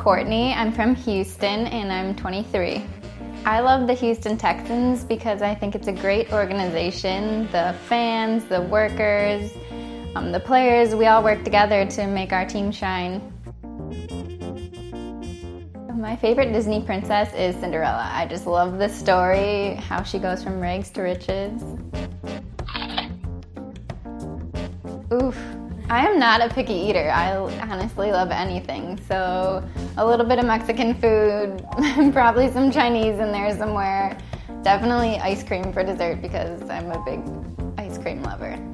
Courtney. I'm from Houston and I'm 23. I love the Houston Texans because I think it's a great organization. The fans, the workers, the players, we all work together to make our team shine. My favorite Disney princess is Cinderella. I just love the story, how she goes from rags to riches. Oof. I am not a picky eater. I honestly love anything. So a little bit of Mexican food, probably some Chinese in there somewhere. Definitely ice cream for dessert because I'm a big ice cream lover.